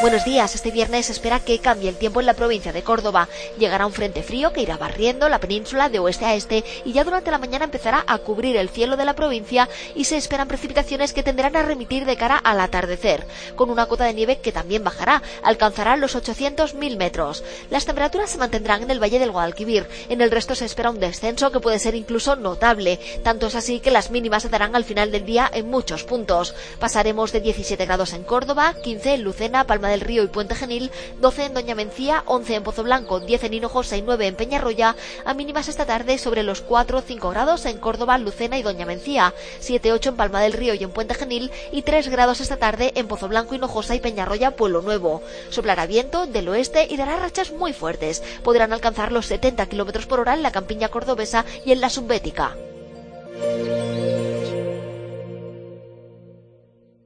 Buenos días. Este viernes se espera que cambie el tiempo en la provincia de Córdoba. Llegará un frente frío que irá barriendo la península de oeste a este y ya durante la mañana empezará a cubrir el cielo de la provincia y se esperan precipitaciones que tenderán a remitir de cara al atardecer, con una cota de nieve que también bajará, alcanzará los 800.000 metros. Las temperaturas se mantendrán en el Valle del Guadalquivir. En el resto se espera un descenso que puede ser incluso notable. Tanto es así que las mínimas se darán al final del día en muchos puntos. Pasaremos de 17 grados en Córdoba, 15 en Lucena, Palma del Río y Puente Genil, 12 en Doña Mencía, 11 en Pozoblanco, 10 en Hinojosa y 9 en Peñarroya, a mínimas esta tarde sobre los 4 o 5 grados en Córdoba, Lucena y Doña Mencía, 7-8 en Palma del Río y en Puente Genil y 3 grados esta tarde en Pozoblanco, Hinojosa y Peñarroya, Pueblo Nuevo. Soplará viento del oeste y dará rachas muy fuertes. Podrán alcanzar los 70 km por hora en la campiña cordobesa y en la subbética.